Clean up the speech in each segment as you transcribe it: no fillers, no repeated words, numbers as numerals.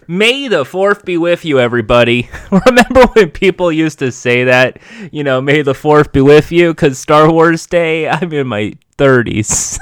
May the 4th be with you, everybody. Remember when people used to say that? You know, May the 4th be with you, because Star Wars Day, I'm in my 30s.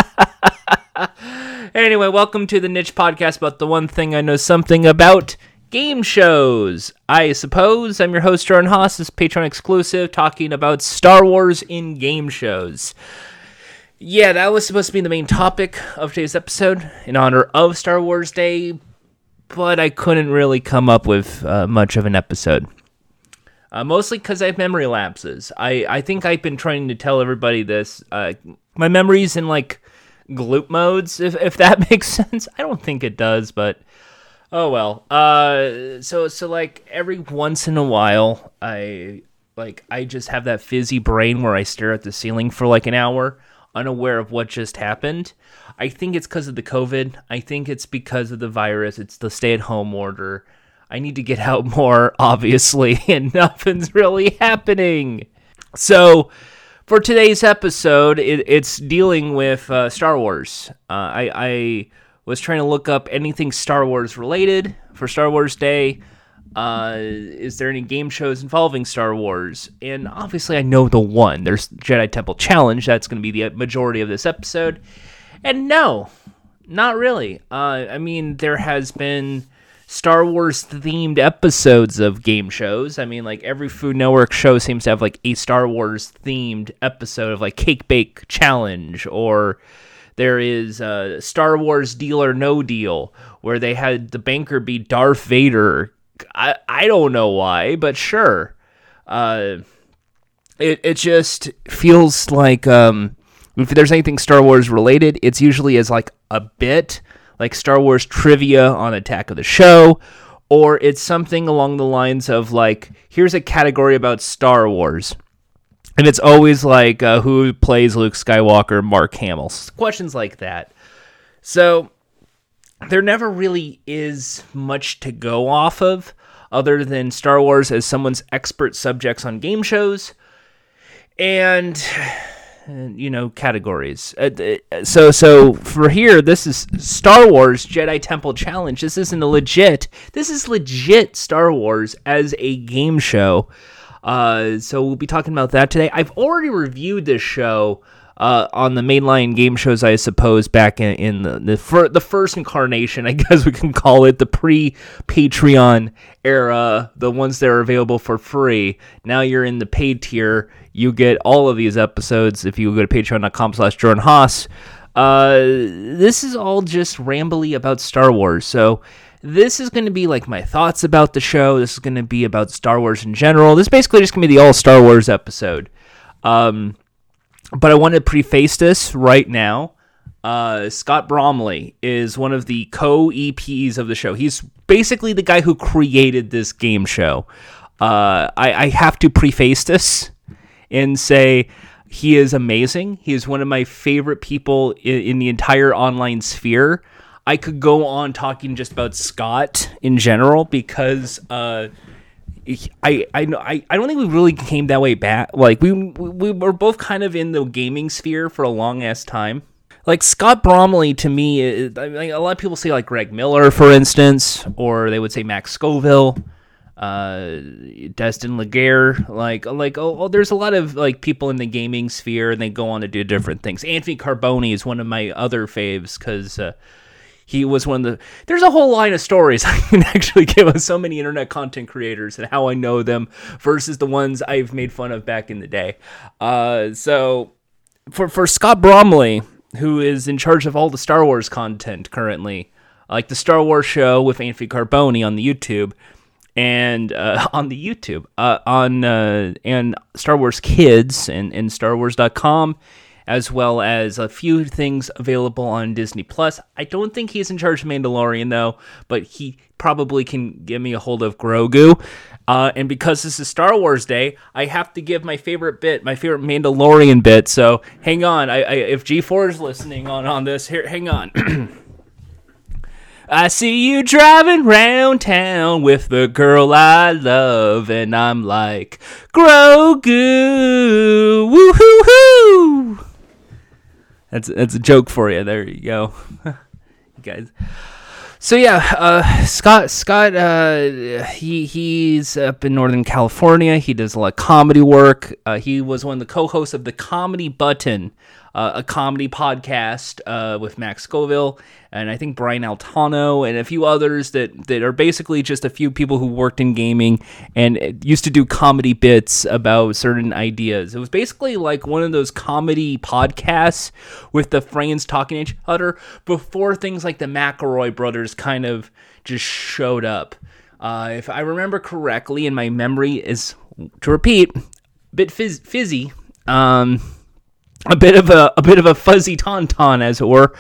Anyway, welcome to the Niche Podcast about the one thing I know something about, game shows. I suppose I'm your host, Jordan Haas, this Patreon exclusive, talking about Star Wars in game shows. Yeah, that was supposed to be the main topic of today's episode in honor of Star Wars Day, but I couldn't really come up with much of an episode. Mostly because I have memory lapses. I think I've been trying to tell everybody this. My memory's in, like, gloop modes, if that makes sense. I don't think it does, but oh well. So like every once in a while, I just have that fizzy brain where I stare at the ceiling for like an hour, unaware of what just happened. I think it's because of the COVID. I think it's because of the virus. It's the stay-at-home order. I need to get out more, obviously, and nothing's really happening. So for today's episode, it's dealing with Star Wars. I was trying to look up anything Star Wars related for Star Wars Day. Is there any game shows involving Star Wars? And obviously I know the one. There's Jedi Temple Challenge. That's going to be the majority of this episode. And no, not really. I mean, there has been Star Wars themed episodes of game shows. I mean, like every Food Network show seems to have like a Star Wars themed episode of like Cake Bake Challenge, or there is Star Wars Deal or No Deal, where they had the banker be Darth Vader. I don't know why, but sure. It just feels like if there's anything Star Wars related, it's usually as like a bit, like Star Wars trivia on Attack of the Show, or it's something along the lines of like, here's a category about Star Wars. And it's always like, who plays Luke Skywalker, Mark Hamill, questions like that. So there never really is much to go off of other than Star Wars as someone's expert subjects on game shows and you know, categories. So for here, this is Star Wars Jedi Temple Challenge. This is legit Star Wars as a game show. So we'll be talking about that today. I've already reviewed this show on the mainline game shows, I suppose, back in the first incarnation, I guess we can call it, the pre-Patreon era, the ones that are available for free. Now you're in the paid tier. You get all of these episodes if you go to patreon.com/Jordan Haas. This is all just rambly about Star Wars. So this is going to be like my thoughts about the show. This is going to be about Star Wars in general. This is basically just going to be the all Star Wars episode. But I want to preface this right now. Scott Bromley is one of the co-EPs of the show. He's basically the guy who created this game show. I have to preface this and say he is amazing. He is one of my favorite people in the entire online sphere. I could go on talking just about Scott in general because I don't think we really came that way back. Like we were both kind of in the gaming sphere for a long ass time. Like Scott Bromley to me, a lot of people say like Greg Miller, for instance, or they would say Max Scoville, Destin Laguerre. There's a lot of like people in the gaming sphere, and they go on to do different things. Anthony Carboni is one of my other faves because he was one of the... There's a whole line of stories I can actually give on so many internet content creators and how I know them versus the ones I've made fun of back in the day. So for Scott Bromley, who is in charge of all the Star Wars content currently, like the Star Wars show with Anthony Carboni on the YouTube, and and Star Wars Kids and StarWars.com, as well as a few things available on Disney+. I don't think he's in charge of Mandalorian, though, but he probably can give me a hold of Grogu. And because this is Star Wars Day, I have to give my favorite Mandalorian bit. So hang on. If G4 is listening on this, here, hang on. I see you driving round town with the girl I love, and I'm like, Grogu, woo-hoo-hoo. That's a joke for you. There you go. You guys. So yeah, Scott, he's up in Northern California. He does a lot of comedy work. He was one of the co-hosts of the Comedy Button, a comedy podcast with Max Scoville, and I think Brian Altano, and a few others that are basically just a few people who worked in gaming and used to do comedy bits about certain ideas. It was basically like one of those comedy podcasts with the friends talking to each other before things like the McElroy brothers kind of just showed up. If I remember correctly, and my memory is, to repeat, a bit fizzy, a bit of a fuzzy tauntaun, as it were.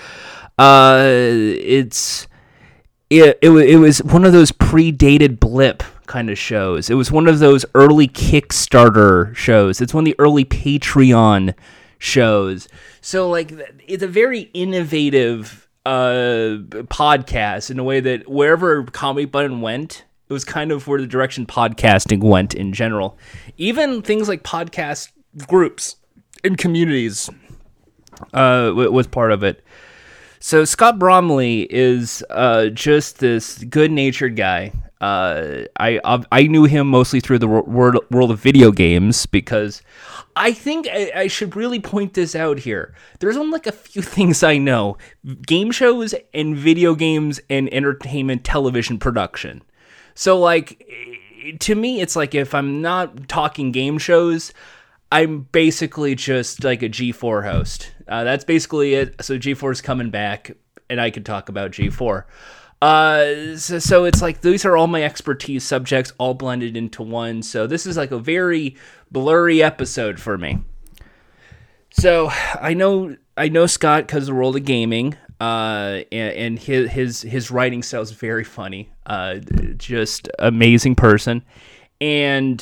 It was one of those predated Blip kind of shows. It was one of those early Kickstarter shows. It's one of the early Patreon shows. So like, it's a very innovative podcast in a way that wherever Comedy Button went, it was kind of where the direction podcasting went in general. Even things like podcast groups and communities was part of it. So Scott Bromley is just this good-natured guy. I knew him mostly through the world of video games, because I think I should really point this out here. There's only like a few things I know: game shows and video games and entertainment television production. So like, to me, it's like if I'm not talking game shows, I'm basically just like a G4 host. That's basically it. So G4 is coming back, and I could talk about G4. So it's like these are all my expertise subjects all blended into one. So this is like a very blurry episode for me. So I know Scott because of the world of gaming, and his writing style is very funny. Just amazing person, and.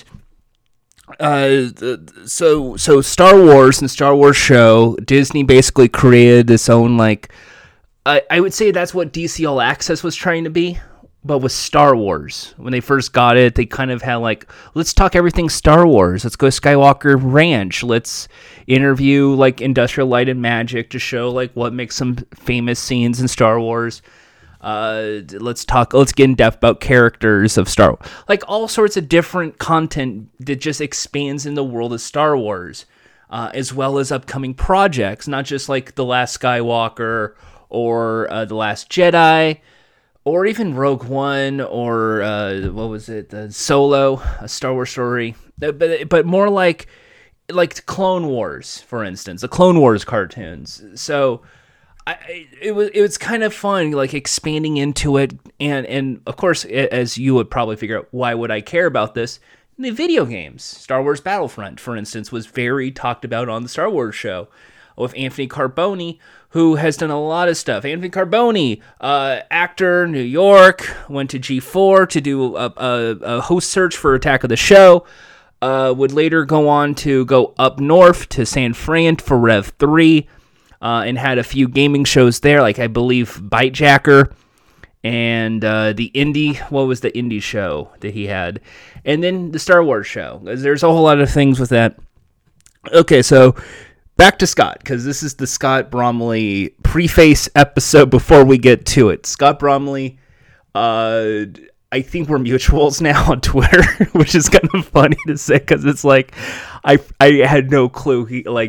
So Star Wars and Star Wars show, Disney basically created its own, like, I would say that's what DC All Access was trying to be, but with Star Wars. When they first got it, they kind of had like, let's talk everything Star Wars. Let's go Skywalker Ranch. Let's interview like Industrial Light and Magic to show like what makes some famous scenes in Star Wars. Let's get in depth about characters of Star Wars, like all sorts of different content that just expands in the world of Star Wars, as well as upcoming projects, not just like The Last Skywalker or The Last Jedi, or even Rogue One, or what was it, the Solo, a Star Wars story, but more like Clone Wars, for instance, the Clone Wars cartoons. So. It was kind of fun, like expanding into it, and of course, as you would probably figure out, why would I care about this? The video games, Star Wars Battlefront, for instance, was very talked about on the Star Wars show with Anthony Carboni, who has done a lot of stuff. Anthony Carboni, actor, New York, went to G4 to do a host search for Attack of the Show. Would later go on to go up north to San Fran for Rev 3. And had a few gaming shows there, like I believe Bytejacker and the indie. What was the indie show that he had? And then the Star Wars show. There's a whole lot of things with that. Okay, so back to Scott, because this is the Scott Bromley preface episode before we get to it. Scott Bromley, I think we're mutuals now on Twitter, which is kind of funny to say, because it's like I had no clue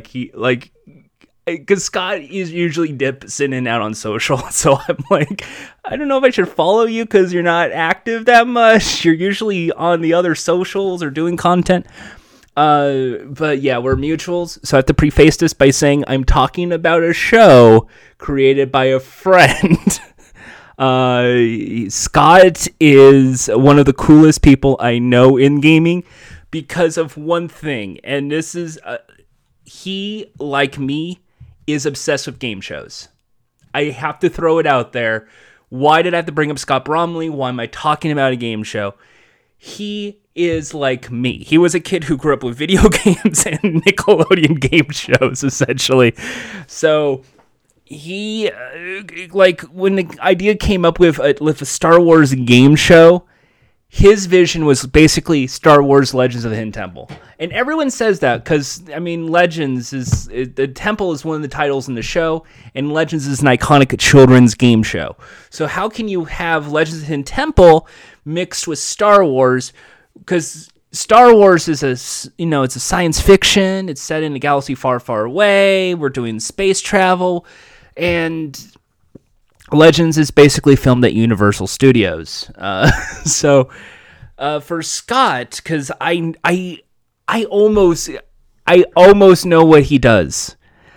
because Scott is usually dips in and out on social, so I'm like, I don't know if I should follow you because you're not active that much. You're usually on the other socials or doing content. But yeah, we're mutuals, so I have to preface this by saying I'm talking about a show created by a friend. Scott is one of the coolest people I know in gaming because of one thing, and this is, he, like me, is obsessed with game shows. I have to throw it out there. Why did I have to bring up Scott Bromley? Why am I talking about a game show? He is like me. He was a kid who grew up with video games and Nickelodeon game shows, essentially. So he, like, when the idea came up with a Star Wars game show, his vision was basically Star Wars Legends of the Hidden Temple. And everyone says that because, I mean, Legends the Temple is one of the titles in the show, and Legends is an iconic children's game show. So how can you have Legends of the Hidden Temple mixed with Star Wars? Because Star Wars is it's a science fiction. It's set in a galaxy far, far away. We're doing space travel. And Legends is basically filmed at Universal Studios. So for Scott, because I almost know what he does.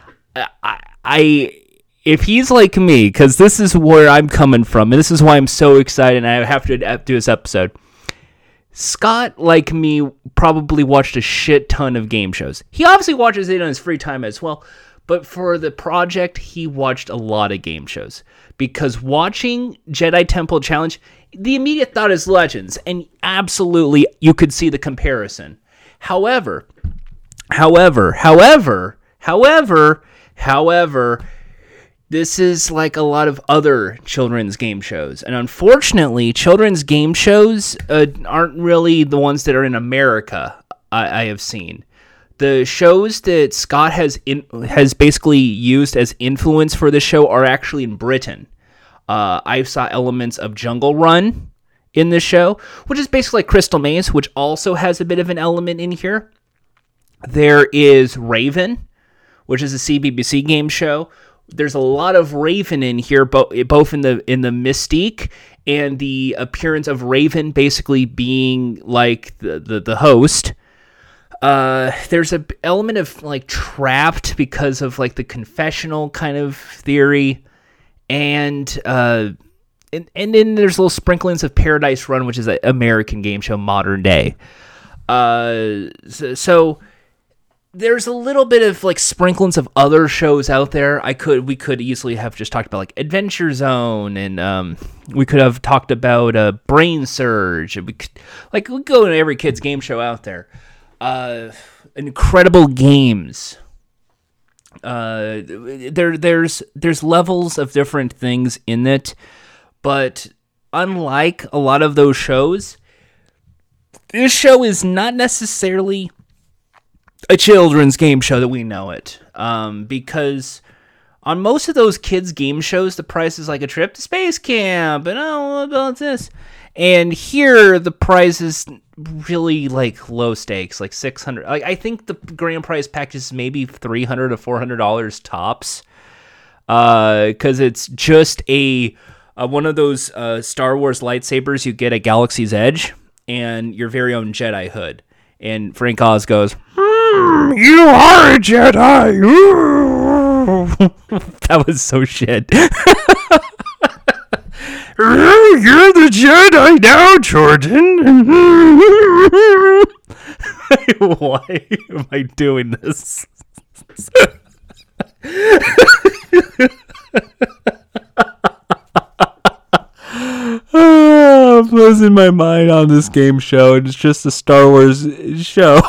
If he's like me, because this is where I'm coming from, and this is why I'm so excited, and I have to do this episode. Scott, like me, probably watched a shit ton of game shows. He obviously watches it on his free time as well, but for the project, he watched a lot of game shows. Because watching Jedi Temple Challenge, the immediate thought is Legends, and absolutely you could see the comparison. However, this is like a lot of other children's game shows. And unfortunately, children's game shows aren't really the ones that are in America, I have seen. The shows that Scott has basically used as influence for the show are actually in Britain. I saw elements of Jungle Run in this show, which is basically like Crystal Maze, which also has a bit of an element in here. There is Raven, which is a CBBC game show. There's a lot of Raven in here, both in the Mystique and the appearance of Raven basically being like the host. There's an element of like Trapped because of like the confessional kind of theory, and then there's little sprinklings of Paradise Run, which is an American game show, modern day. So there's a little bit of like sprinklings of other shows out there. We could easily have just talked about like Adventure Zone, and we could have talked about Brain Surge. We go to every kid's game show out there. Incredible Games. There's levels of different things in it, but unlike a lot of those shows, this show is not necessarily a children's game show that we know it. Because on most of those kids' game shows, the price is like a trip to space camp, and what about this? And here, the price is really like low stakes, like $600. Like I think the grand prize package is maybe $300 to $400 tops, because it's just a one of those Star Wars lightsabers you get at Galaxy's Edge, and your very own Jedi hood. And Frank Oz goes, "You are a Jedi." That was so shit. You're the Jedi now, Jordan. Why am I doing this? I'm losing my mind on this game show. It's just a Star Wars show.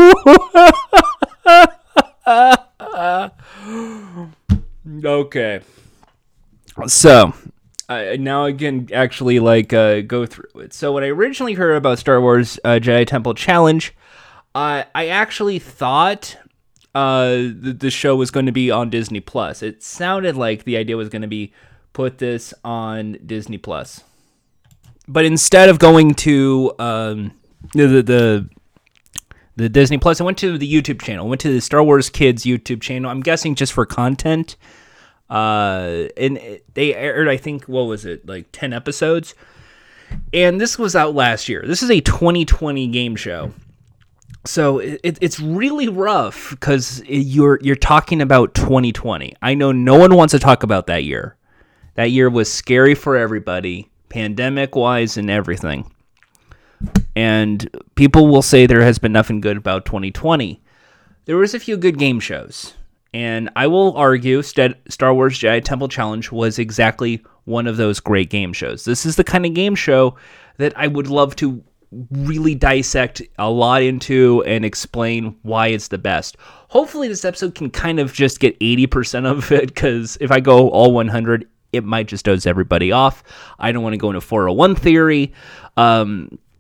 Okay. So now I can actually go through it. So when I originally heard about Star Wars Jedi Temple Challenge, I actually thought the show was going to be on Disney Plus. It sounded like the idea was going to be put this on Disney Plus, but instead of going to the Disney Plus, I went to the YouTube channel. I went to the Star Wars Kids YouTube channel. I'm guessing just for content. And they aired, I think, what was it, like 10 episodes? And this was out last year. This is a 2020 game show. So it's really rough because you're talking about 2020. I know no one wants to talk about that year. That year was scary for everybody, pandemic-wise and everything. And people will say there has been nothing good about 2020. There was a few good game shows. And I will argue Star Wars Jedi Temple Challenge was exactly one of those great game shows. This is the kind of game show that I would love to really dissect a lot into and explain why it's the best. Hopefully this episode can kind of just get 80% of it, because if I go all 100, it might just doze everybody off. I don't want to go into 401 theory.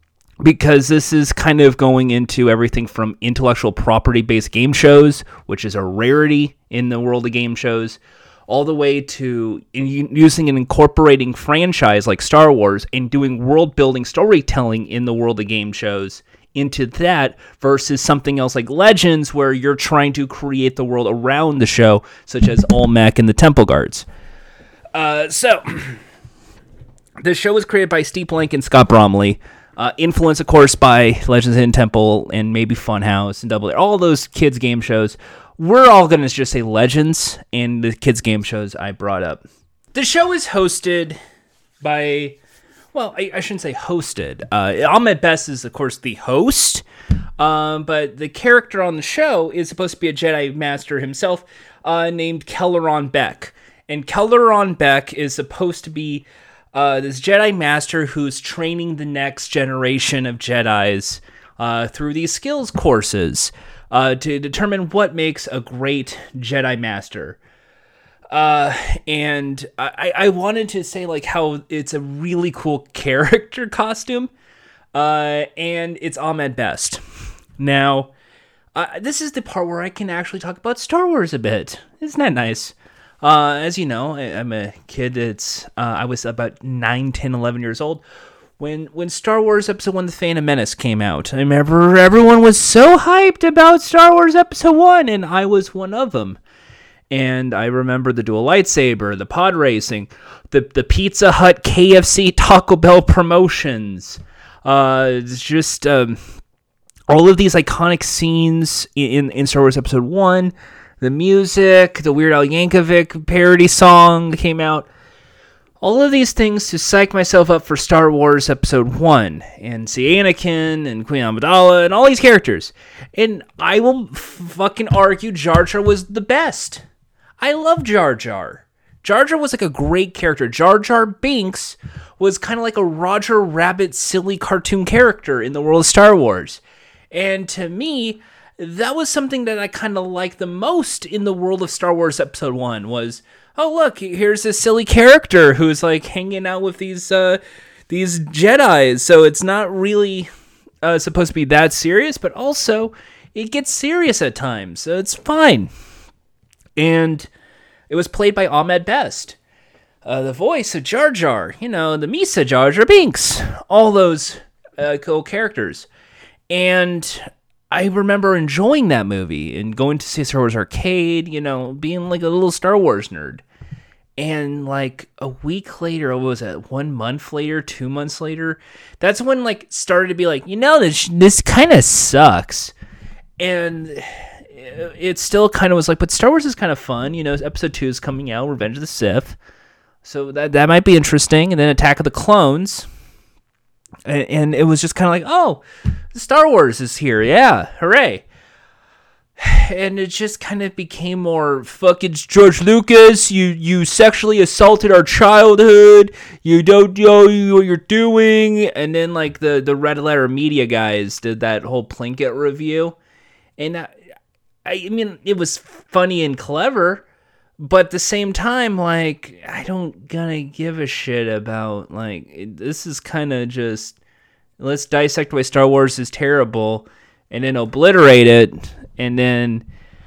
because this is kind of going into everything from intellectual property-based game shows, which is a rarity in the world of game shows, all the way to using and incorporating franchise like Star Wars and doing world-building storytelling in the world of game shows into that versus something else like Legends, where you're trying to create the world around the show, such as Olmec and the Temple Guards. So, the show was created by Steve Blank and Scott Bromley. Influenced, of course, by Legends Hidden Temple and maybe Funhouse and Double A, all those kids' game shows. We're all going to just say Legends and the kids' game shows I brought up. The show is hosted by, well, I shouldn't say hosted. Ahmed Best is, of course, the host, but the character on the show is supposed to be a Jedi Master himself named Kelleron Beck. And Kelleron Beck is supposed to be this Jedi Master who's training the next generation of Jedis through these skills courses to determine what makes a great Jedi Master. And I wanted to say like how it's a really cool character costume, and it's Ahmed Best. Now, this is the part where I can actually talk about Star Wars a bit. Isn't that nice? As you know, I'm a kid I was about 9, 10, 11 years old when Star Wars Episode 1, The Phantom Menace came out. I remember everyone was so hyped about Star Wars Episode 1, and I was one of them. And I remember the dual lightsaber, the pod racing, the Pizza Hut, KFC, Taco Bell promotions. It's just all of these iconic scenes in Star Wars Episode 1. The music, the Weird Al Yankovic parody song that came out. All of these things to psych myself up for Star Wars Episode 1 and see Anakin and Queen Amidala and all these characters. And I will fucking argue Jar Jar was the best. I love Jar Jar. Jar Jar was like a great character. Jar Jar Binks was kind of like a Roger Rabbit silly cartoon character in the world of Star Wars. And to me, that was something that I kind of liked the most in the world of Star Wars Episode 1 was, oh, look, here's this silly character who's like hanging out with these Jedis. So it's not really supposed to be that serious, but also it gets serious at times. So it's fine. And it was played by Ahmed Best. The voice of Jar Jar, the Misa Jar Jar Binks, all those cool characters. And I remember enjoying that movie and going to see Star Wars Arcade, being like a little Star Wars nerd. And like a week later, or what was it, 1 month later, 2 months later, that's when like started to be like, this kind of sucks. And it still kind of was like, but Star Wars is kind of fun. Episode 2 is coming out, Revenge of the Sith. So that might be interesting. And then Attack of the Clones. And it was just kind of like, oh, Star Wars is here. Yeah, hooray. And it just kind of became more, fuck, it's George Lucas. You sexually assaulted our childhood. You don't know what you're doing. And then like the Red Letter Media guys did that whole Plinkett review. And I mean, it was funny and clever, but at the same time, like, I don't gonna give a shit about, like, this is kind of just, let's dissect why Star Wars is terrible, and then obliterate it, and then,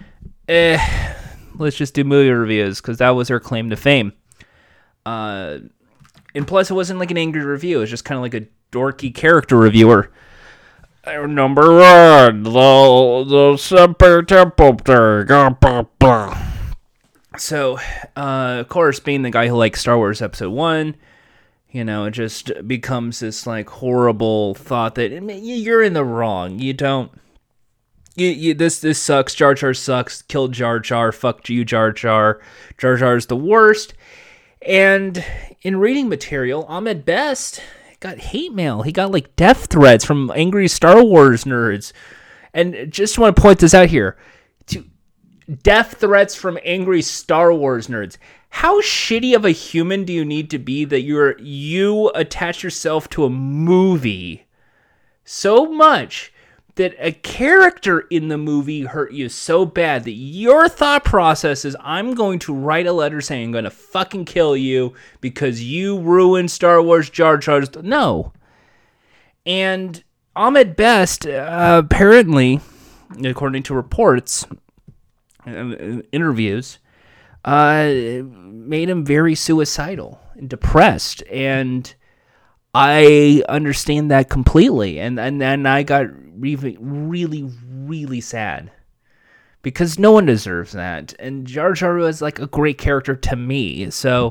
let's just do movie reviews, because that was their claim to fame. And plus, it wasn't like an angry review, it was just kind of like a dorky character reviewer. Number 1, the Super Temple thing. So, of course, being the guy who likes Star Wars Episode 1, it just becomes this, like, horrible thought that you're in the wrong. You don't... This sucks. Jar Jar sucks. Kill Jar Jar. Fuck you, Jar Jar. Jar Jar's the worst. And in reading material, Ahmed Best got hate mail. He got like death threats from angry Star Wars nerds. And just want to point this out here. Death threats from angry Star Wars nerds. How shitty of a human do you need to be that you attach yourself to a movie so much that a character in the movie hurt you so bad that your thought process is, I'm going to write a letter saying I'm going to fucking kill you because you ruined Star Wars Jar Jar? No. And Ahmed Best, apparently, according to reports and interviews, made him very suicidal and depressed, and I understand that completely, and then I got really, really, really sad, because no one deserves that, and Jar Jar was like a great character to me, so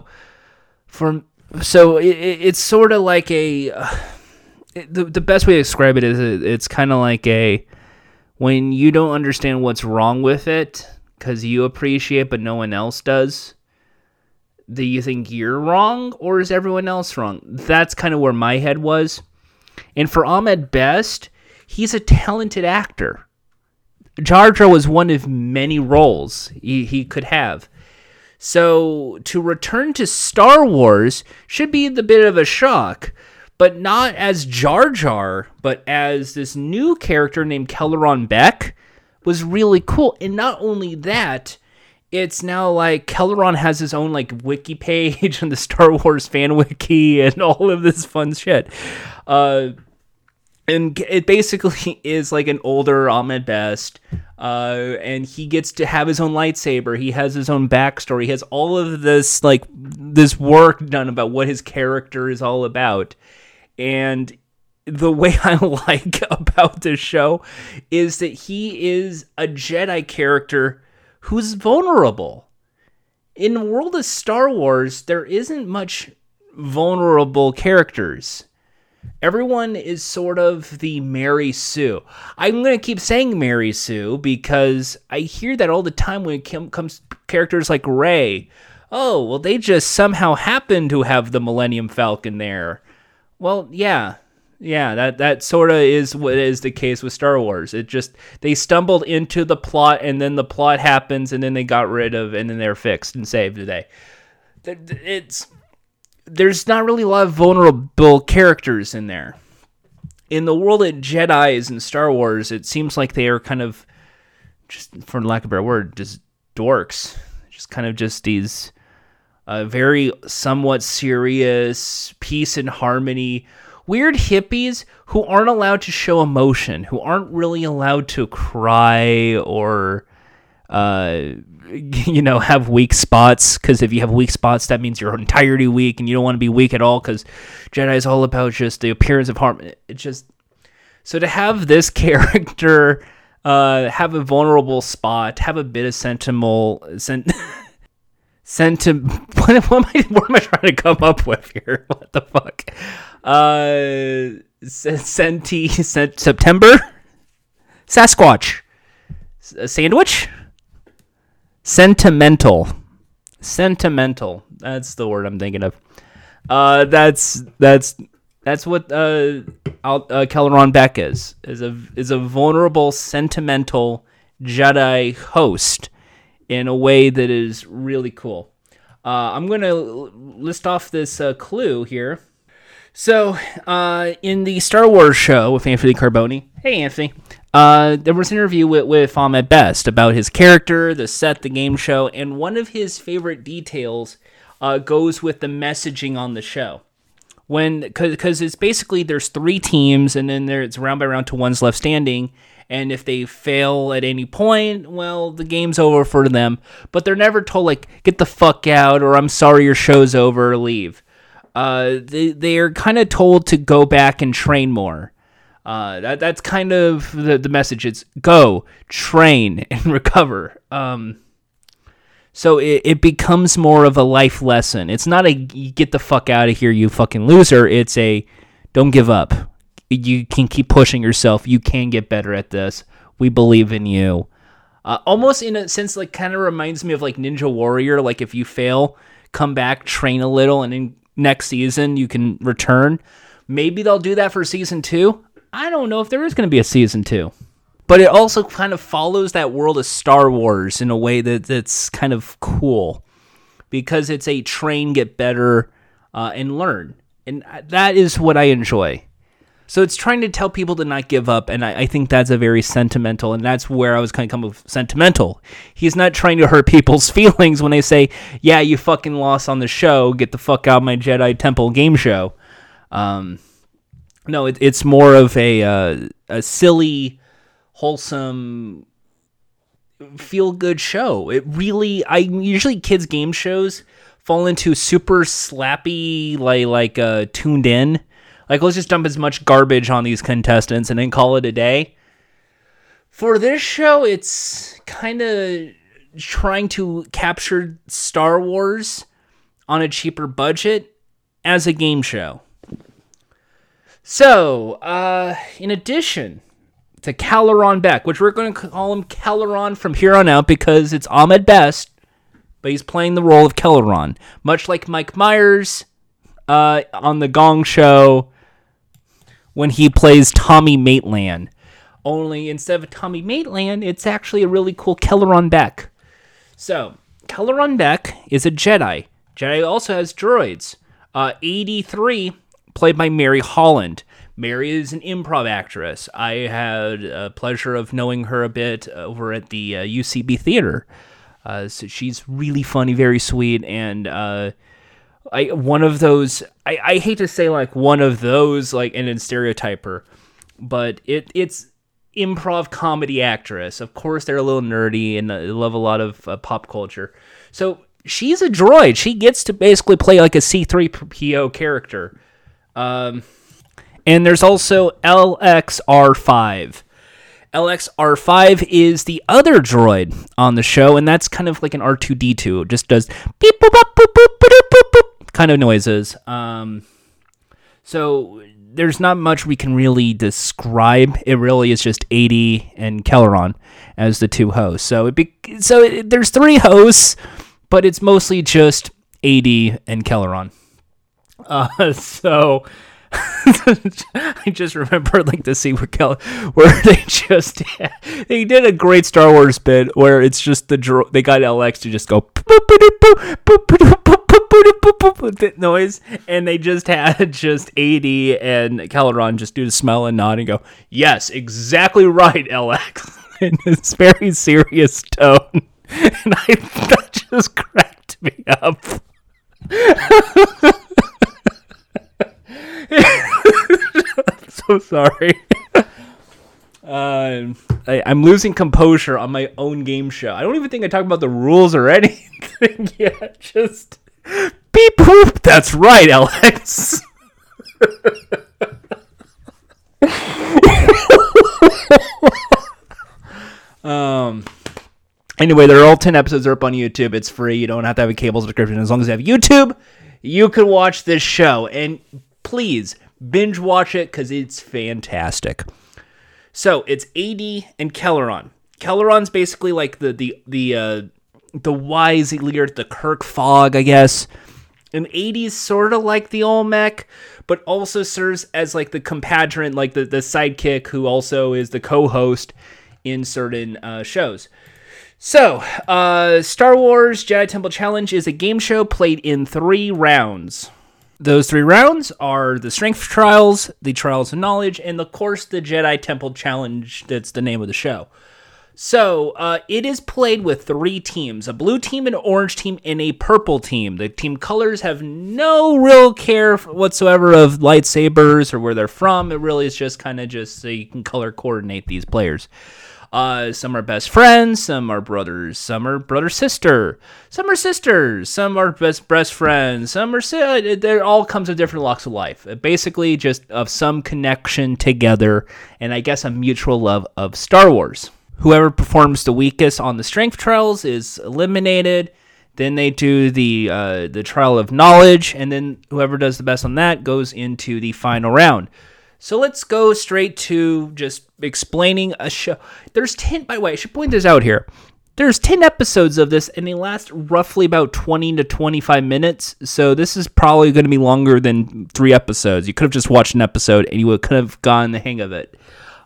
it's sort of like the best way to describe it is it's kind of like when you don't understand what's wrong with it, because you appreciate but no one else does, do you think you're wrong or is everyone else wrong? That's kind of where my head was. And for Ahmed Best, he's a talented actor. Jar Jar was one of many roles he could have. So to return to Star Wars should be a bit of a shock, but not as Jar Jar, but as this new character named Kelleron Beck was really cool. And not only that, it's now like Kelleron has his own like wiki page and the Star Wars fan wiki and all of this fun shit. And it basically is like an older Ahmed Best, and he gets to have his own lightsaber. He has his own backstory. He has all of this this work done about what his character is all about. And the way I like about this show is that he is a Jedi character who's vulnerable. In the world of Star Wars, there isn't much vulnerable characters. Everyone is sort of the Mary Sue. I'm going to keep saying Mary Sue because I hear that all the time when it comes to characters like Rey. Oh, well, they just somehow happen to have the Millennium Falcon there. Well, yeah, that sort of is what is the case with Star Wars. It just, they stumbled into the plot, and then the plot happens, and then they got rid of, and then they're fixed and saved today. There's not really a lot of vulnerable characters in there. In the world of Jedis and Star Wars, it seems like they are kind of, just for lack of a better word, just dorks. Just kind of just these very somewhat serious, peace and harmony, weird hippies who aren't allowed to show emotion, who aren't really allowed to cry or, have weak spots, because if you have weak spots, that means you're entirely weak, and you don't want to be weak at all, because Jedi is all about just the appearance of harm. It just, so to have this character have a vulnerable spot, have a bit of what am I trying to come up with here? What the fuck? September? Sasquatch. Sandwich? Sentimental. That's the word I'm thinking of. That's what Kelleron Beck is a vulnerable, sentimental Jedi host in a way that is really cool. I'm going to list off this clue here. So, in the Star Wars show with Anthony Carboni, hey Anthony, there was an interview with Ahmed Best about his character, the set, the game show, and one of his favorite details goes with the messaging on the show. Because it's basically, there's 3 teams, and then it's round by round to one's left standing, and if they fail at any point, well, the game's over for them. But they're never told, like, get the fuck out, or I'm sorry your show's over, or leave. They are kind of told to go back and train more. That's kind of the message. It's go, train, and recover. So it becomes more of a life lesson. It's not a get the fuck out of here, you fucking loser. It's a don't give up. You can keep pushing yourself. You can get better at this. We believe in you. Almost in a sense, like, kind of reminds me of like Ninja Warrior. Like, if you fail, come back, train a little, and in next season you can return. Maybe they'll do that for season 2. I don't know if there is going to be a season 2. But it also kind of follows that world of Star Wars in a way that's kind of cool. Because it's a train, get better, and learn. And that is what I enjoy. So it's trying to tell people to not give up, and I think that's a very sentimental, and that's where I was kind of coming with sentimental. He's not trying to hurt people's feelings when they say, yeah, you fucking lost on the show, get the fuck out of my Jedi Temple game show. No, it's more of a silly, wholesome, feel good show. It really, usually kids game shows fall into super slappy, tuned in. Like, let's just dump as much garbage on these contestants and then call it a day. For this show, it's kind of trying to capture Star Wars on a cheaper budget as a game show. So, in addition to Caloran Beck, which we're going to call him Caloran from here on out because it's Ahmed Best, but he's playing the role of Caloran, much like Mike Myers on The Gong Show when he plays Tommy Maitland. Only instead of Tommy Maitland, it's actually a really cool Caloran Beck. So, Caloran Beck is a Jedi. Jedi also has droids. 83, played by Mary Holland. Mary is an improv actress. I had a pleasure of knowing her a bit over at the UCB Theater. So she's really funny, very sweet, and one of those. I hate to say like one of those, like, and then stereotype her, but it's improv comedy actress. Of course, they're a little nerdy and love a lot of pop culture. So she's a droid. She gets to basically play like a C-3PO character. And there's also LXR5. LXR5 is the other droid on the show, and that's kind of like an R2-D2. It just does beep, boop, boop, boop, boop, boop, boop, boop, kind of noises. So there's not much we can really describe. It really is just AD and Caloran as the two hosts. So there's three hosts, but it's mostly just AD and Caloran. I just remember like the scene where they did a great Star Wars bit where it's just they got LX to just go that noise, and they just had just AD and Caloran just do the smell and nod and go, yes, exactly right, LX, in this very serious tone, and that just cracked me up. I'm so sorry. I'm losing composure on my own game show. I don't even think I talked about the rules or anything yet. Just beep boop. That's right, Alex. Anyway, they're all 10 episodes. They're up on YouTube. It's free. You don't have to have a cable subscription. As long as you have YouTube, you can watch this show. And please binge watch it because it's fantastic. So it's AD and Caloran. Caloran's basically like the wise leader, the Kirk Fogg, I guess. And AD's sort of like the Olmec, but also serves as like the compadre, like the sidekick who also is the co-host in certain shows. So, Star Wars Jedi Temple Challenge is a game show played in 3 rounds. Those 3 rounds are the Strength Trials, the Trials of Knowledge, and of course the Jedi Temple Challenge. That's the name of the show. So, it is played with 3 teams, a blue team, an orange team, and a purple team. The team colors have no real care whatsoever of lightsabers or where they're from. It really is just kind of just so you can color coordinate these players. Some are best friends, some are brothers, some are brother-sister, some are sisters, some are best friends, some are... It all comes with different walks of life. Basically, just of some connection together, and I guess a mutual love of Star Wars. Whoever performs the weakest on the strength trials is eliminated. Then they do the trial of knowledge, and then whoever does the best on that goes into the final round. So let's go straight to just explaining a show. There's 10, by the way, I should point this out here. There's 10 episodes of this, and they last roughly about 20 to 25 minutes. So this is probably going to be longer than 3 episodes. You could have just watched an episode, and you could have gotten the hang of it.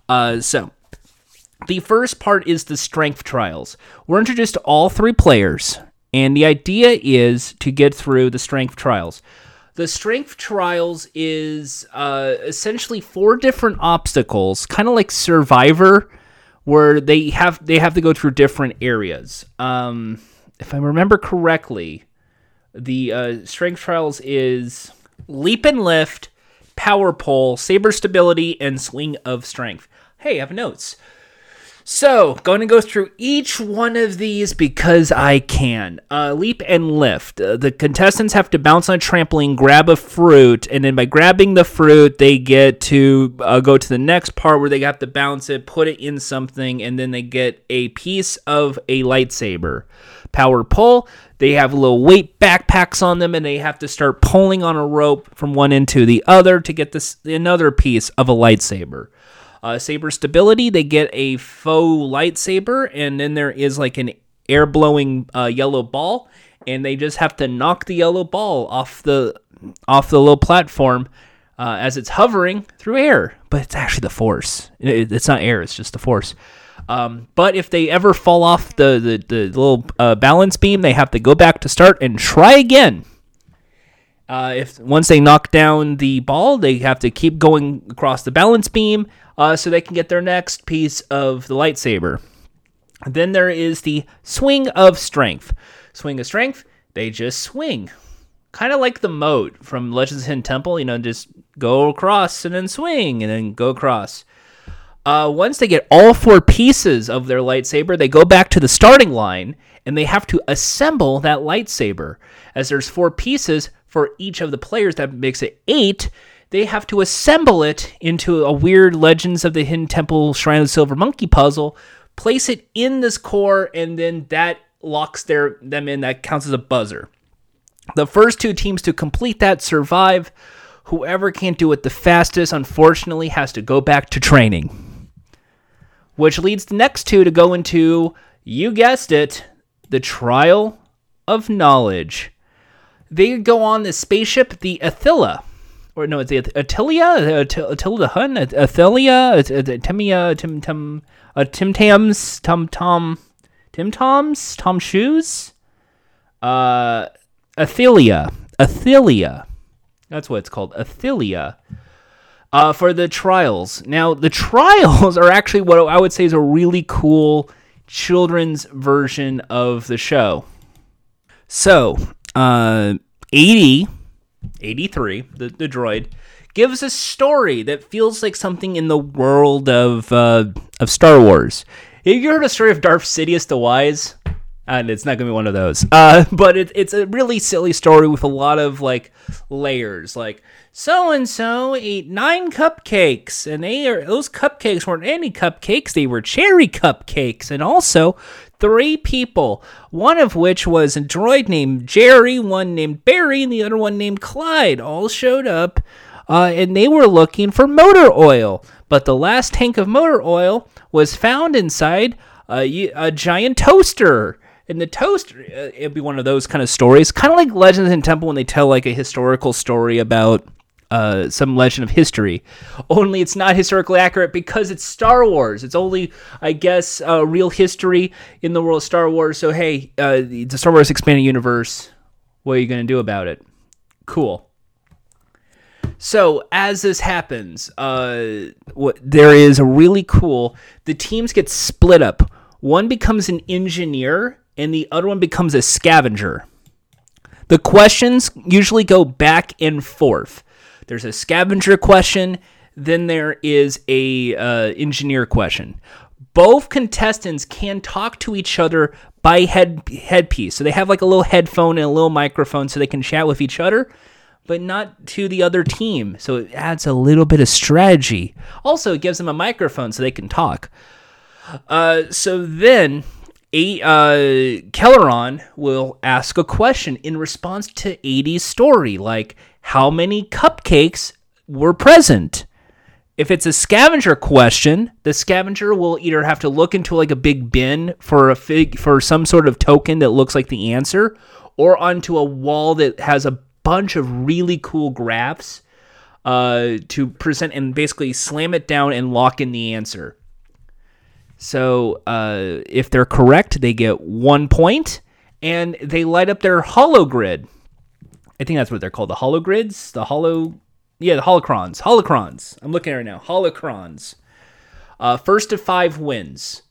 So the first part is the strength trials. We're introduced to all 3 players, and the idea is to get through the strength trials. The strength trials is essentially 4 different obstacles, kind of like Survivor, where they have to go through different areas. If I remember correctly, the strength trials is leap and lift, power pole, saber stability, and swing of strength. Hey, I have notes. So, going to go through each one of these because I can. Leap and lift. The contestants have to bounce on a trampoline, grab a fruit, and then by grabbing the fruit, they get to go to the next part where they have to bounce it, put it in something, and then they get a piece of a lightsaber. Power pull. They have little weight backpacks on them, and they have to start pulling on a rope from one end to the other to get another piece of a lightsaber. Saber stability, they get a faux lightsaber, and then there is like an air-blowing yellow ball, and they just have to knock the yellow ball off the little platform as it's hovering through air. But it's actually the Force. It's not air, it's just the Force. But if they ever fall off the little balance beam, they have to go back to start and try again. Once they knock down the ball, they have to keep going across the balance beam so they can get their next piece of the lightsaber. Then there is the swing of strength. Swing of strength, they just swing. Kind of like the moat from Legends of the Hidden Temple, just go across and then swing and then go across. Once they get all 4 pieces of their lightsaber, they go back to the starting line and they have to assemble that lightsaber. As there's 4 pieces for each of the players, that makes it 8. They have to assemble it into a weird Legends of the Hidden Temple Shrine of the Silver Monkey puzzle, place it in this core, and then that locks them in. That counts as a buzzer. The first 2 teams to complete that survive. Whoever can't do it the fastest, unfortunately, has to go back to training. Which leads the next 2 to go into, you guessed it, the Trial of Knowledge. They go on this spaceship, the Attila. Or no, it's the Attilia? Attila the Hun? Athilia? Tim Toms? Tom Shoes? Athilia. That's what it's called. Athilia. For the trials. Now, the trials are actually what I would say is a really cool children's version of the show. So, 83, the droid, gives a story that feels like something in the world of Star Wars. Have you heard a story of Darth Sidious the Wise? And it's not going to be one of those. But it's a really silly story with a lot of layers. Like, so-and-so ate 9 cupcakes, and those cupcakes weren't any cupcakes, they were cherry cupcakes. And also 3 people, one of which was a droid named Jerry, one named Barry, and the other one named Clyde, all showed up, and they were looking for motor oil. But the last tank of motor oil was found inside a giant toaster. And the toaster, it'd be one of those kind of stories, kind of like Legends of the Hidden Temple when they tell a historical story about some legend of history. Only it's not historically accurate because it's Star Wars. It's only, I guess, real history in the world of Star Wars. So, hey, the Star Wars Expanded Universe, what are you going to do about it? Cool. So, as this happens, there is a really cool, the teams get split up. One becomes an engineer, and the other one becomes a scavenger. The questions usually go back and forth. There's a scavenger question, then there is a engineer question. Both contestants can talk to each other by headpiece. So they have a little headphone and a little microphone so they can chat with each other, but not to the other team. So it adds a little bit of strategy. Also, it gives them a microphone so they can talk. So then Kelleron will ask a question in response to 80's story, like how many cupcakes were present. If it's a scavenger question, the scavenger will either have to look into a big bin for some sort of token that looks like the answer, or onto a wall that has a bunch of really cool graphs to present and basically slam it down and lock in the answer. So if they're correct, they get 1 point, and they light up their hologrid. I think that's what they're called, the hologrids? The holocrons. Holocrons. I'm looking at it right now. Holocrons. First to 5 wins.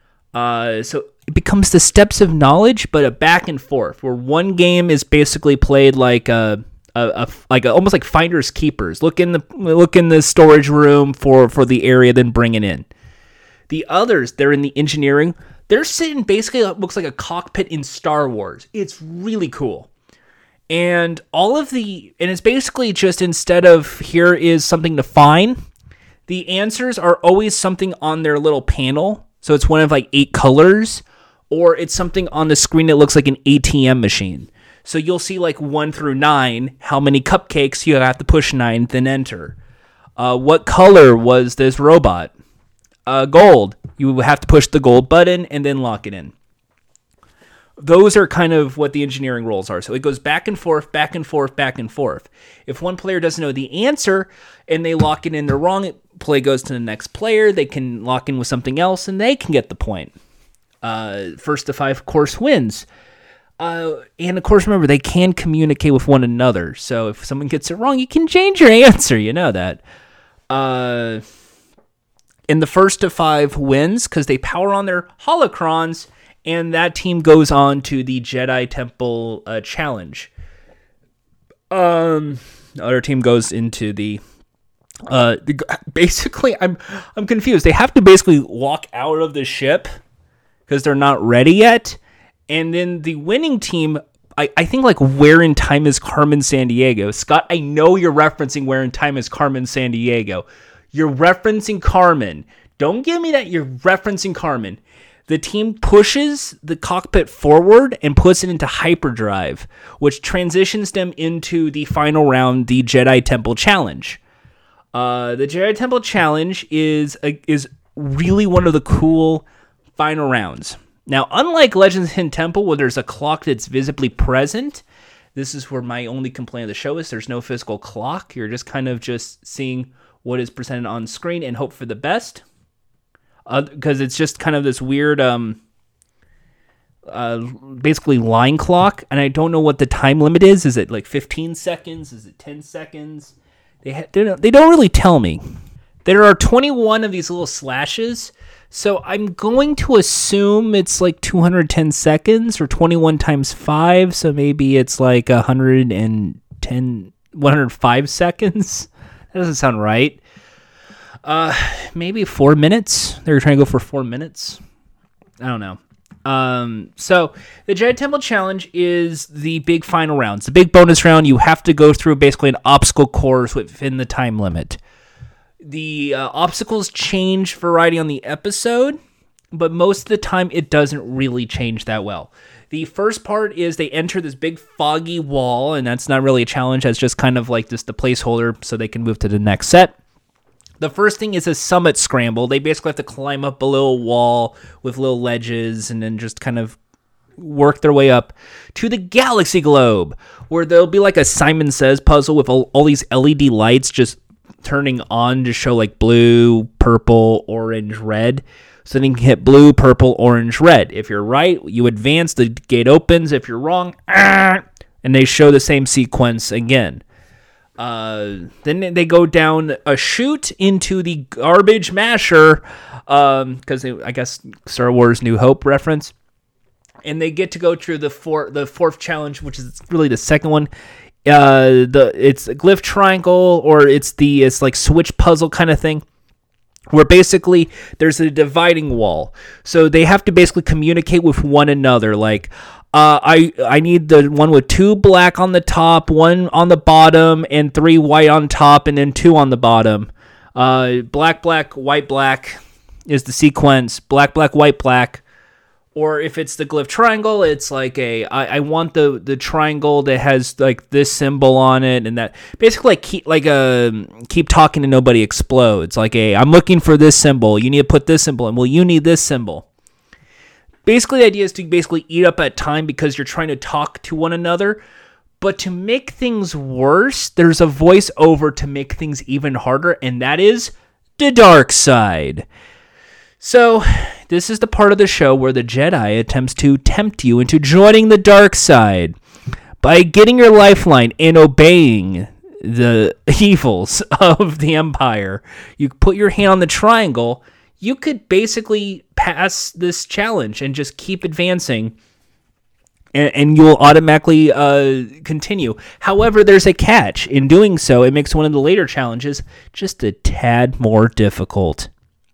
So it becomes the Steps of Knowledge, but a back and forth, where one game is basically played like a almost like finders keepers. Look in the storage room for the area, then bring it in. The others, they're in the engineering. They're sitting basically, it looks like a cockpit in Star Wars. It's really cool. And it's basically just, instead of here is something to find, the answers are always something on their little panel. So it's one of like 8 colors, or it's something on the screen that looks like an ATM machine. So you'll see like 1 through 9, how many cupcakes you have to push 9, then enter. What color was this robot? Gold. You have to push the gold button and then lock it in. Those are kind of what the engineering roles are. So it goes back and forth, back and forth, back and forth. If one player doesn't know the answer and they lock it in, they're wrong, play goes to the next player. They can lock in with something else and they can get the point. First to 5, of course, wins. And of course, remember, they can communicate with one another. So if someone gets it wrong, you can change your answer. You know that. And the first to 5 wins because they power on their holocrons. And that team goes on to the Jedi Temple challenge. The other team goes into the basically, I'm confused. They have to basically walk out of the ship because they're not ready yet. And then the winning team, I think like Where in Time is Carmen Sandiego. Scott, I know you're referencing Where in Time is Carmen Sandiego. You're referencing Carmen. Don't give me that you're referencing Carmen. The team pushes the cockpit forward and puts it into hyperdrive, which transitions them into the final round, the Jedi Temple Challenge. The Jedi Temple Challenge is really one of the cool final rounds. Now, unlike Legends of Hidden Temple, where there's a clock that's visibly present, this is where my only complaint of the show is there's no physical clock. You're just kind of just seeing what is presented on screen and hope for the best. Because it's just kind of this weird, basically line clock, and I don't know what the time limit is. Is it like 15 seconds? Is it 10 seconds? They don't really tell me. There are 21 of these little slashes, so I'm going to assume it's like 210 seconds, or 21 times 5, so maybe it's like 105 seconds. That doesn't sound right. Maybe 4 minutes. They were trying to go for 4 minutes. I don't know. So the Jedi Temple Challenge is the big final round. It's a big bonus round. You have to go through basically an obstacle course within the time limit. The obstacles change variety on the episode, but most of the time it doesn't really change that well. The first part is they enter this big foggy wall, and that's not really a challenge. That's just kind of like just the placeholder so they can move to the next set. The first thing is a summit scramble. They basically have to climb up a little wall with little ledges and then just kind of work their way up to the Galaxy Globe, where there'll be like a Simon Says puzzle with all these LED lights just turning on to show like blue, purple, orange, red. So then you can hit blue, purple, orange, red. If you're right, you advance, the gate opens. If you're wrong, and they show the same sequence again. Then they go down a chute into the garbage masher, because I guess Star Wars New Hope reference, and they get to go through the fourth challenge, which is really the second one. It's a glyph triangle, or it's like switch puzzle kind of thing, where basically there's a dividing wall, so they have to basically communicate with one another, like. I need the one with 2 black on the top, 1 on the bottom, and 3 white on top, and then 2 on the bottom. Black, black, white, black is the sequence. Black, black, white, black. Or if it's the glyph triangle, it's like I want the triangle that has like this symbol on it, and that basically keep talking and nobody explodes. Like I'm looking for this symbol. You need to put this symbol in. Well, you need this symbol. Basically, the idea is to basically eat up at time because you're trying to talk to one another. But to make things worse, there's a voiceover to make things even harder, and that is the dark side. So, this is the part of the show where the Jedi attempts to tempt you into joining the dark side by getting your lifeline and obeying the evils of the Empire. You put your hand on the triangle. You could basically pass this challenge and just keep advancing and you'll automatically continue. However, there's a catch. In doing so, it makes one of the later challenges just a tad more difficult.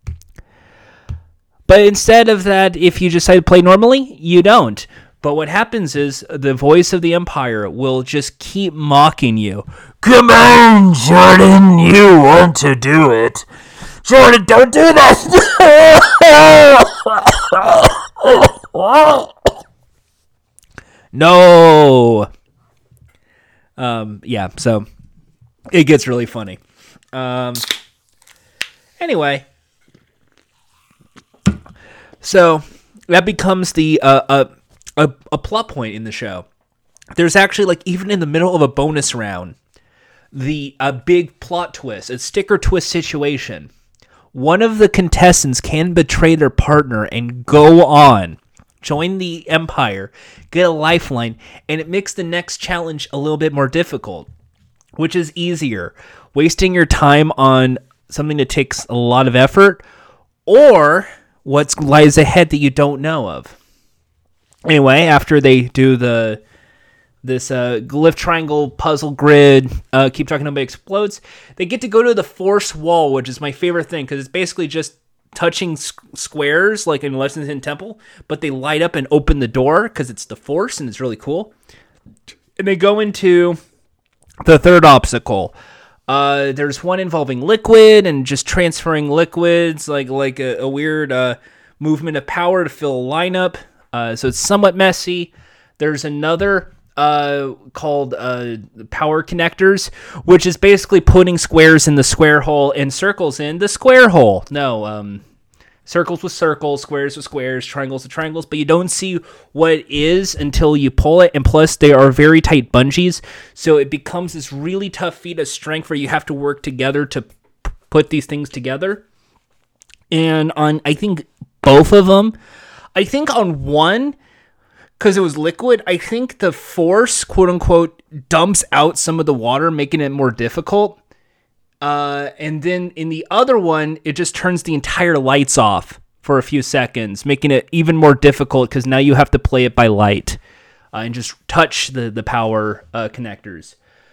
But instead of that, if you decide to play normally, you don't. But what happens is the voice of the Empire will just keep mocking you. Come on, Jordan, you want to do it. Jordan, don't do that. No. Yeah, so it gets really funny. Anyway. So that becomes the a plot point in the show. There's actually, like, even in the middle of a bonus round, a big plot twist, a sticker twist situation. One of the contestants can betray their partner and go on, join the Empire, get a lifeline, and it makes the next challenge a little bit more difficult, which is easier. Wasting your time on something that takes a lot of effort, or what lies ahead that you don't know of. Anyway, after they do this glyph triangle puzzle grid, keep talking, nobody explodes, they get to go to the Force Wall, which is my favorite thing, because it's basically just touching squares, like in Lexington Temple, but they light up and open the door, because it's the Force, and it's really cool. And they go into the third obstacle. There's one involving liquid, and just transferring liquids, like a weird movement of power to fill a lineup. So it's somewhat messy. There's another called power connectors, which is basically putting squares in the square hole and circles in the square hole. No, circles with circles, squares with squares, triangles with triangles, but you don't see what it is until you pull it, and plus they are very tight bungees, so it becomes this really tough feat of strength where you have to work together to put these things together. And on, I think, both of them, I think on one, because it was liquid, I think the Force, quote-unquote, dumps out some of the water, making it more difficult. And then in the other one, it just turns the entire lights off for a few seconds, making it even more difficult because now you have to play it by light and just touch the power connectors.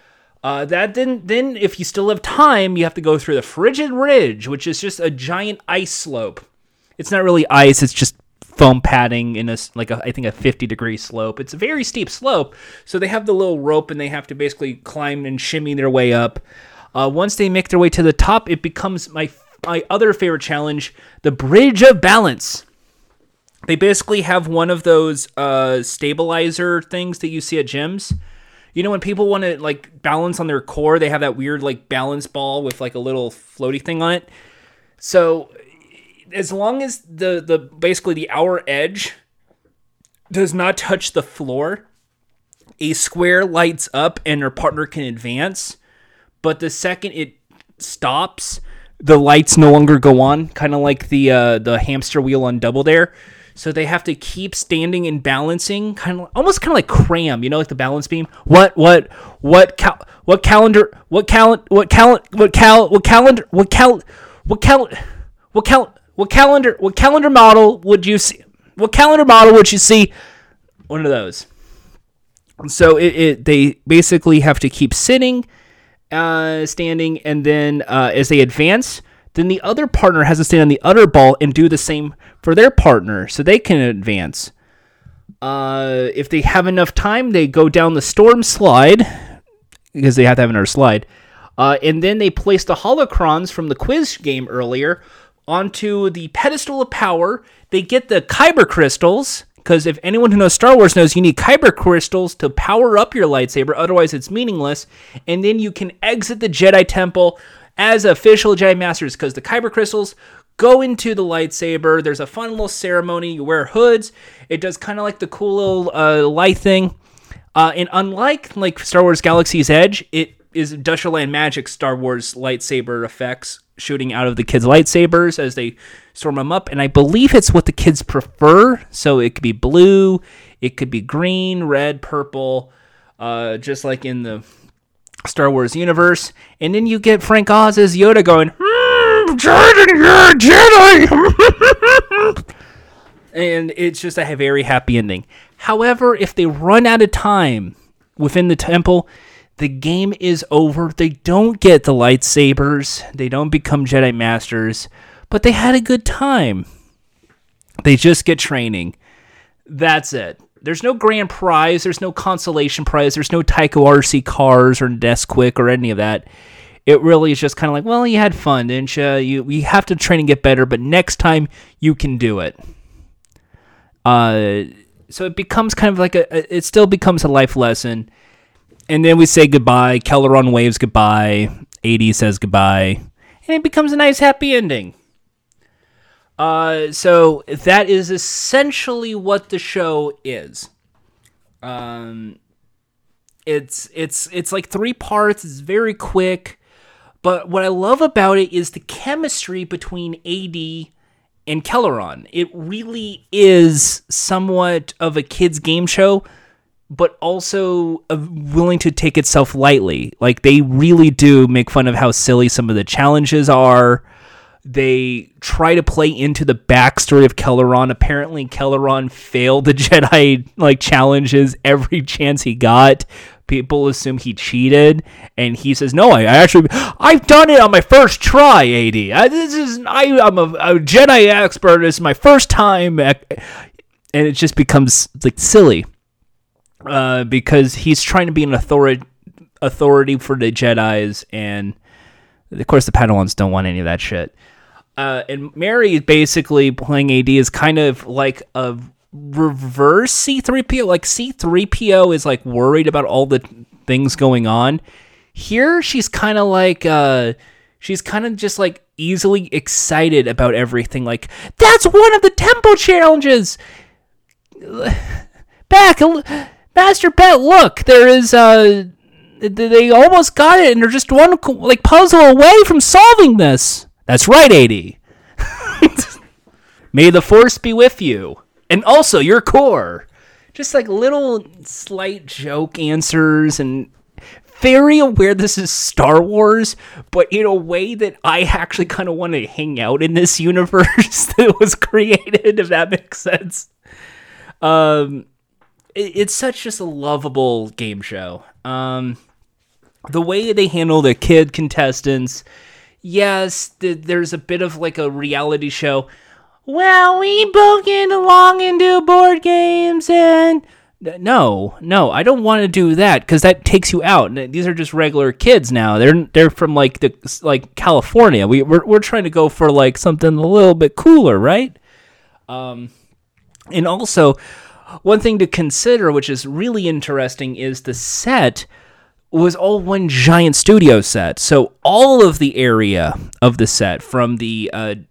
Then if you still have time, you have to go through the Frigid Ridge, which is just a giant ice slope. It's not really ice, it's just foam padding in I think a 50-degree slope. It's a very steep slope, so they have the little rope and they have to basically climb and shimmy their way up. Once they make their way to the top, it becomes my other favorite challenge, the Bridge of Balance. They basically have one of those stabilizer things that you see at gyms. You know, when people want to like balance on their core, they have that weird like balance ball with like a little floaty thing on it. So as long as the basically the outer edge does not touch the floor, a square lights up and their partner can advance. But the second it stops, the lights no longer go on, kind of like the hamster wheel on Double Dare. So they have to keep standing and balancing, almost like cram, you know, like the balance beam. What calendar model would you see? What calendar model would you see? One of those. So they basically have to keep sitting, standing, and then as they advance, then the other partner has to stand on the other ball and do the same for their partner so they can advance. If they have enough time, they go down the storm slide, because they have to have another slide, and then they place the holocrons from the quiz game earlier onto the pedestal of power. They get the Kyber crystals, because if anyone who knows Star Wars knows you need Kyber crystals to power up your lightsaber, otherwise it's meaningless. And then you can exit the Jedi Temple as official Jedi Masters, because the Kyber crystals go into the lightsaber. There's a fun little ceremony. You wear hoods. It does kind of like the cool little light thing. And unlike like Star Wars Galaxy's Edge, it is Industrial Light and Magic Star Wars lightsaber effects shooting out of the kids' lightsabers as they storm them up. And I believe it's what the kids prefer. So it could be blue, it could be green, red, purple, just like in the Star Wars universe. And then you get Frank Oz as Yoda going, Jordan, you're a Jedi! And it's just a very happy ending. However, if they run out of time within the temple, the game is over. They don't get the lightsabers. They don't become Jedi Masters. But they had a good time. They just get training. That's it. There's no grand prize. There's no consolation prize. There's no Tycho RC cars or Nesquik or any of that. It really is just kind of like, well, you had fun, didn't you? You have to train and get better, but next time you can do it. So it becomes kind of like it still becomes a life lesson. And then we say goodbye. Kelleron waves goodbye. AD says goodbye. And it becomes a nice happy ending. So that is essentially what the show is. It's like 3 parts. It's very quick. But what I love about it is the chemistry between AD and Kelleron. It really is somewhat of a kid's game show, but also willing to take itself lightly. Like, they really do make fun of how silly some of the challenges are. They try to play into the backstory of Kelleron. Apparently, Kelleron failed the Jedi challenges every chance he got. People assume he cheated, and he says, "No, I've done it on my first try, AD. I'm a Jedi expert. It's my first time," and it just becomes like silly because he's trying to be an authority for the Jedis, and of course the Padawans don't want any of that shit. And Mary basically playing AD is kind of like a reverse C-3PO. Like, C-3PO is like worried about all the things going on. Here she's kind of like she's kind of just like easily excited about everything. Like, that's one of the temple challenges. Back, Master Pet, look, there is they almost got it, and they're just one like puzzle away from solving this. That's right, AD. May the Force be with you. And also your core. Just like little slight joke answers, and very aware this is Star Wars, but in a way that I actually kind of want to hang out in this universe that was created, if that makes sense. It's such just a lovable game show. The way they handle the kid contestants, yes, there's a bit of like a reality show. Well, we both get along and do board games, and no, I don't want to do that because that takes you out. These are just regular kids now. They're from like California. We're trying to go for like something a little bit cooler, right? And also, one thing to consider, which is really interesting, is the set was all one giant studio set. So all of the area of the set, from the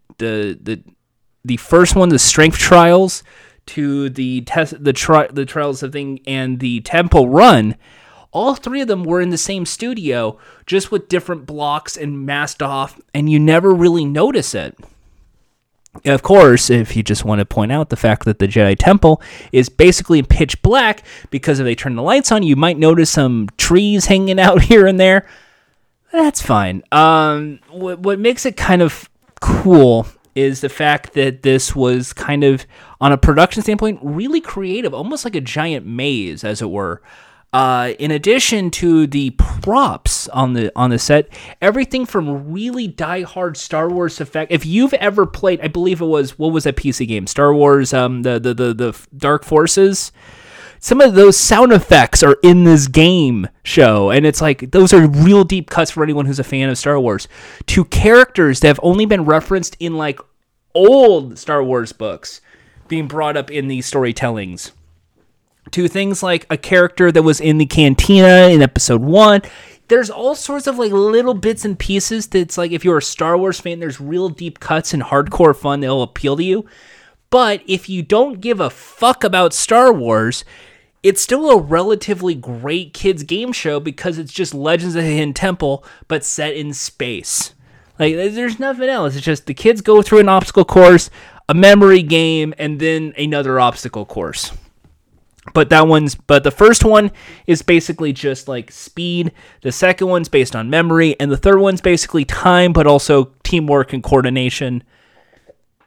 first one, the strength trials, to the trials of thing, and the temple run, all 3 of them were in the same studio, just with different blocks and masked off, and you never really notice it. Of course, if you just want to point out the fact that the Jedi Temple is basically pitch black, because if they turn the lights on, you might notice some trees hanging out here and there. That's fine. What makes it kind of cool is the fact that this was kind of, on a production standpoint, really creative, almost like a giant maze, as it were. In addition to the props on the set, everything from really die-hard Star Wars effect. If you've ever played, I believe it was, what was that PC game? Star Wars, the Dark Forces. Some of those sound effects are in this game show, and it's like, those are real deep cuts for anyone who's a fan of Star Wars. To characters that have only been referenced in like old Star Wars books being brought up in these storytellings. To things like a character that was in the cantina in episode 1. There's all sorts of like little bits and pieces that's like, if you're a Star Wars fan, there's real deep cuts and hardcore fun that'll appeal to you. But if you don't give a fuck about Star Wars, it's still a relatively great kids game show, because it's just Legends of the Hidden Temple, but set in space. Like, there's nothing else. It's just the kids go through an obstacle course, a memory game, and then another obstacle course. But the first one is basically just like speed. The second one's based on memory, and the third one's basically time, but also teamwork and coordination.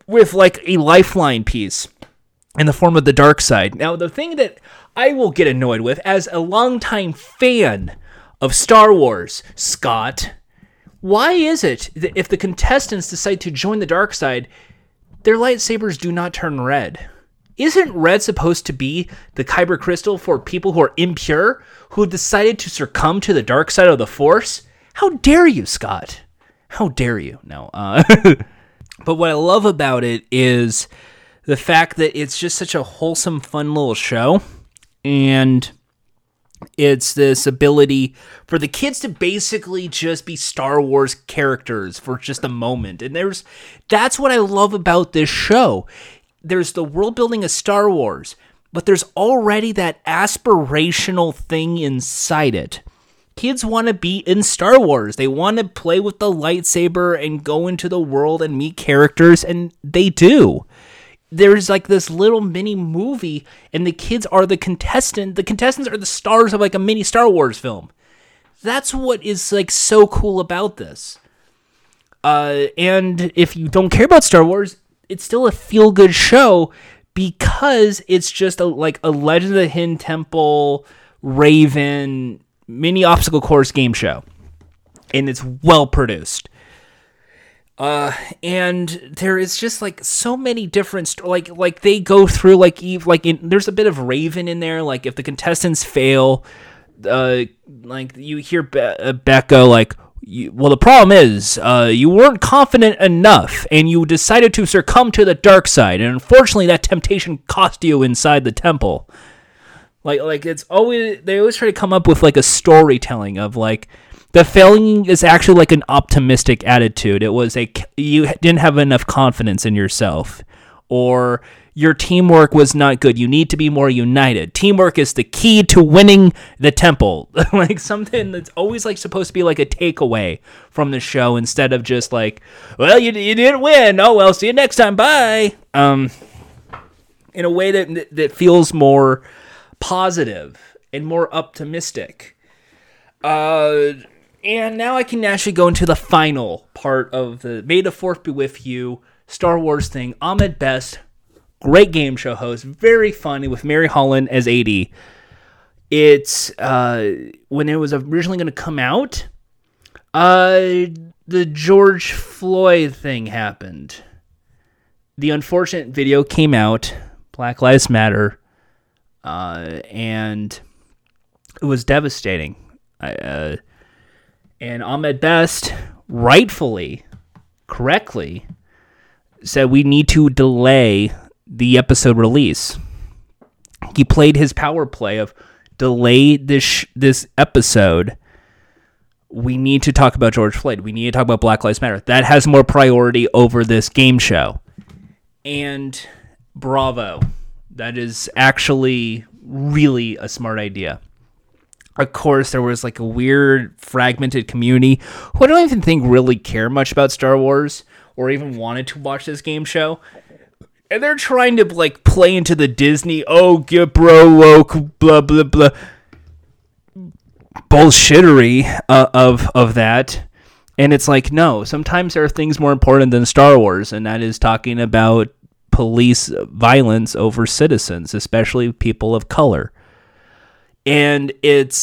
with like a lifeline piece in the form of the dark side. Now, the thing that I will get annoyed with as a longtime fan of Star Wars, Scott, why is it that if the contestants decide to join the dark side, their lightsabers do not turn red? Isn't red supposed to be the kyber crystal for people who are impure, who decided to succumb to the dark side of the Force? How dare you, Scott? How dare you? No. But what I love about it is the fact that it's just such a wholesome, fun little show. And it's this ability for the kids to basically just be Star Wars characters for just a moment. And that's what I love about this show. There's the world building of Star Wars, but there's already that aspirational thing inside it. Kids want to be in Star Wars. They want to play with the lightsaber and go into the world and meet characters, and they do. There's like this little mini movie, and the kids are the contestant. The contestants are the stars of like a mini Star Wars film. That's what is like so cool about this. And if you don't care about Star Wars, it's still a feel-good show because it's just like a Legend of the Hidden Temple, Raven, mini obstacle course game show. And it's well produced. And there is just like so many different like they go through there's a bit of Raven in there. Like if the contestants fail, like you hear Becca like, well, the problem is you weren't confident enough, and you decided to succumb to the dark side, and unfortunately, that temptation cost you inside the temple. Like it's always they always try to come up with like a storytelling of like. The failing is actually like an optimistic attitude. It was you didn't have enough confidence in yourself, or your teamwork was not good. You need to be more united. Teamwork is the key to winning the temple. Like something that's always like supposed to be like a takeaway from the show instead of just like, well, you didn't win. Oh well, see you next time. Bye. In a way that feels more positive and more optimistic. And now I can actually go into the final part of the May the 4th be with you Star Wars thing. Ahmed Best, great game show host, very funny with Mary Holland as AD. It's when it was originally going to come out, the George Floyd thing happened. The unfortunate video came out, Black Lives Matter, and it was devastating. And Ahmed Best, rightfully, correctly, said we need to delay the episode release. He played his power play of delay this episode. We need to talk about George Floyd. We need to talk about Black Lives Matter. That has more priority over this game show. And bravo. That is actually really a smart idea. Of course, there was like a weird fragmented community who I don't even think really care much about Star Wars or even wanted to watch this game show. And they're trying to like play into the Disney, oh, get bro woke, blah, blah, blah, bullshittery of that. And it's like, no, sometimes there are things more important than Star Wars, and that is talking about police violence over citizens, especially people of color. And it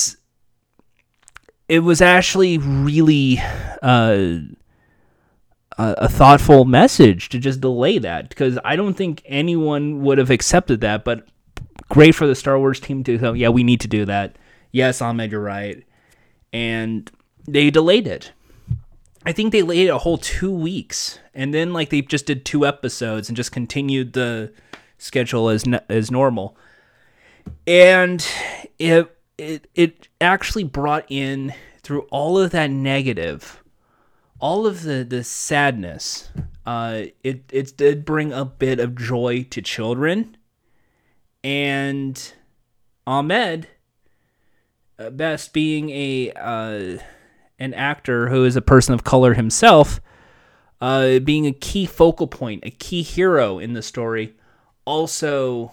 was actually really a thoughtful message to just delay that, because I don't think anyone would have accepted that, but great for the Star Wars team to go, yeah, we need to do that. Yes, Ahmed, you're right. And they delayed it. I think they delayed it a whole 2 weeks, and then like they just did 2 episodes and just continued the schedule as normal. And it actually brought in, through all of that negative, all of the sadness, it did bring a bit of joy to children. And Ahmed Best, being an actor who is a person of color himself, being a key focal point, a key hero in the story, also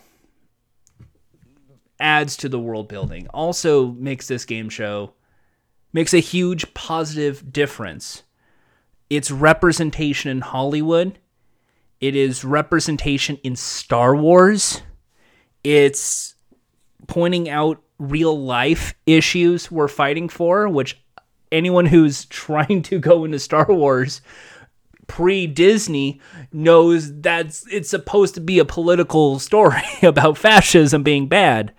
adds to the world building, also makes this game show, makes a huge positive difference. Its representation in Hollywood It is representation in Star Wars. It's pointing out real life issues we're fighting for, which anyone who's trying to go into Star Wars pre-Disney knows that it's supposed to be a political story about fascism being bad.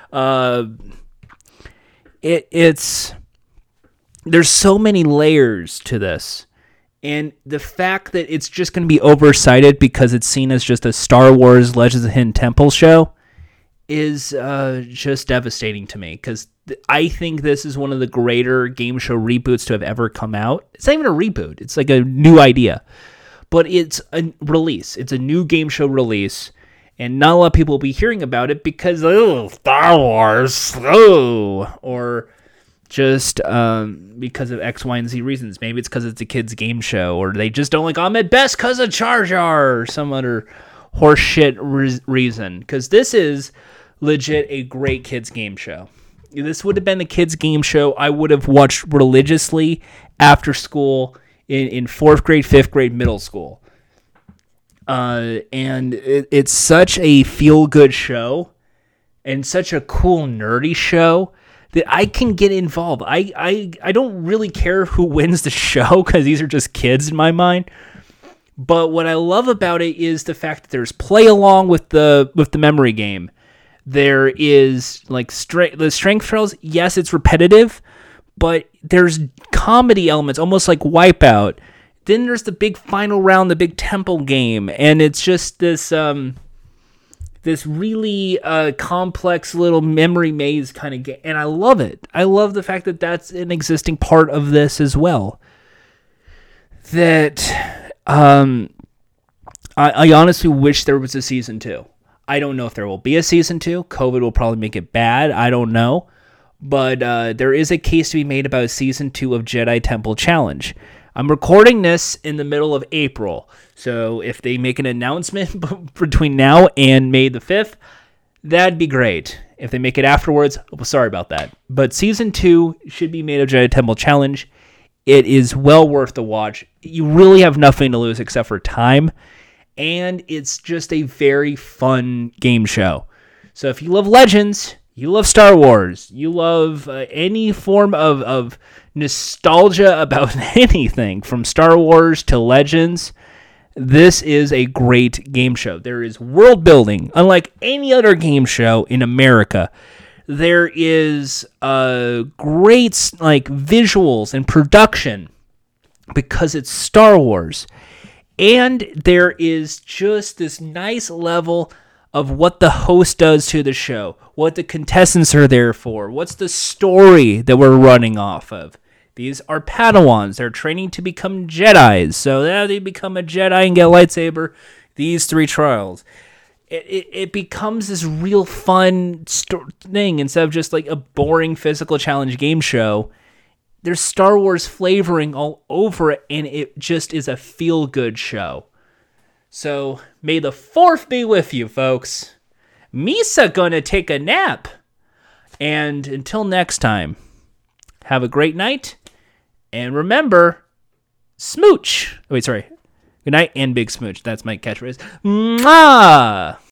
It's there's so many layers to this. And the fact that it's just going to be oversighted because it's seen as just a Star Wars Legends of the Hidden Temple show is just devastating to me, because I think this is one of the greater game show reboots to have ever come out. It's not even a reboot. It's like a new idea. But it's a release. It's a new game show release. And not a lot of people will be hearing about it because, Star Wars, or just because of X, Y, and Z reasons. Maybe it's because it's a kid's game show, or they just don't like Ahmed Best because of Jar Jar, or some other horseshit reason. Because this is legit a great kids game show. This would have been a kids game show I would have watched religiously after school in 4th grade, 5th grade, middle school. And it's such a feel-good show and such a cool, nerdy show that I can get involved. I don't really care who wins the show, because these are just kids in my mind. But what I love about it is the fact that there's play along with the memory game. There is like the strength trials. Yes, it's repetitive, but there's comedy elements, almost like Wipeout. Then there's the big final round, the big temple game, and it's just this really complex little memory maze kind of game, and I love it. I love the fact that that's an existing part of this as well. That I honestly wish there was a season 2. I don't know if there will be a season 2. COVID will probably make it bad. I don't know. But there is a case to be made about a season 2 of Jedi Temple Challenge. I'm recording this in the middle of April. So if they make an announcement between now and May the 5th, that'd be great. If they make it afterwards, well, sorry about that. But season 2 should be made of Jedi Temple Challenge. It is well worth the watch. You really have nothing to lose except for time. And it's just a very fun game show. So if you love Legends, you love Star Wars, you love any form of nostalgia about anything from Star Wars to Legends, this is a great game show. There is world building, unlike any other game show in America. There is great visuals and production because it's Star Wars. And there is just this nice level of what the host does to the show, what the contestants are there for, what's the story that we're running off of. These are Padawans. They're training to become Jedis. So now they become a Jedi and get a lightsaber. These 3 trials. It becomes this real fun thing instead of just like a boring physical challenge game show. There's Star Wars flavoring all over it, and it just is a feel-good show. So, may the 4th be with you, folks. Misa gonna take a nap. And until next time, have a great night. And remember, smooch. Wait, sorry. Good night and big smooch. That's my catchphrase. Mwah!